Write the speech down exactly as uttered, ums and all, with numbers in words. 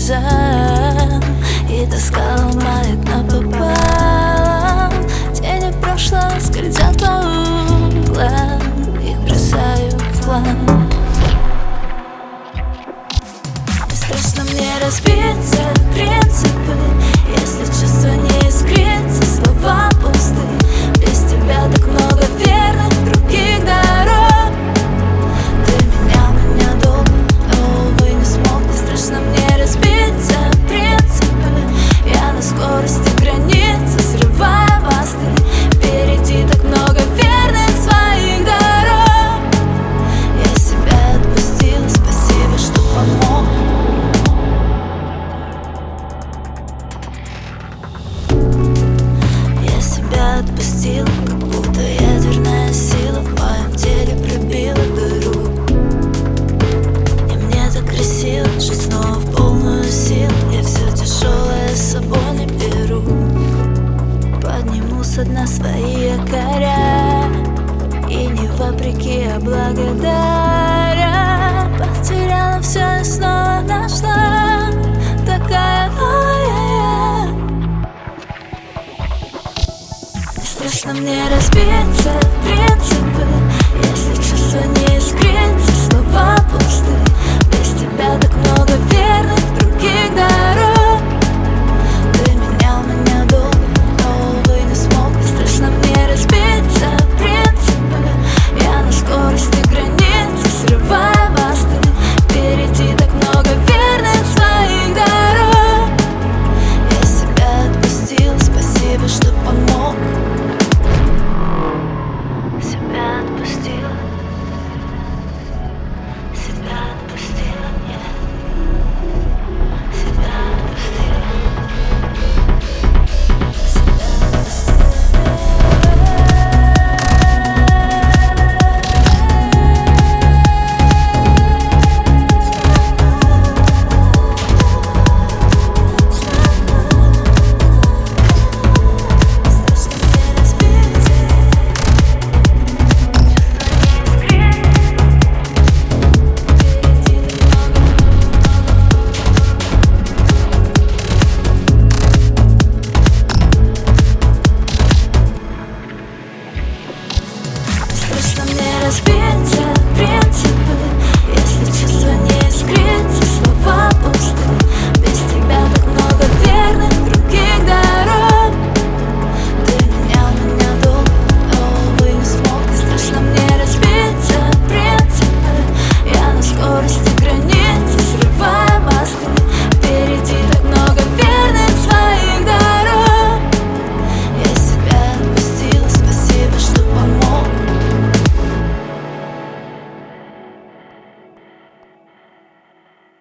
глазам и тоска ломает напополам. Тени прошлого скользят по углам, их бросаю в хлам. Не страшно мне разбиться, принципы, если чувства не искрится, слова пусты. Без тебя так много верных других дорог. Ты менял меня долго, но, увы, не смог. Не страшно мне разбиться, принципы, я на скорости границы срываю мосты. Впереди так много верных своих дорог. Я себя отпустила, спасибо, что помог. Я себя отпустила, как будто ядерная сила в моем теле пробила дыру. И мне так красиво жить снова в полную силу. Я все тяжелое с собой не беру. Подниму со дна свои якоря, и не вопреки, а благодаря. Потеряла все и снова нашла, такая новая. Не страшно мне разбиться, принцип.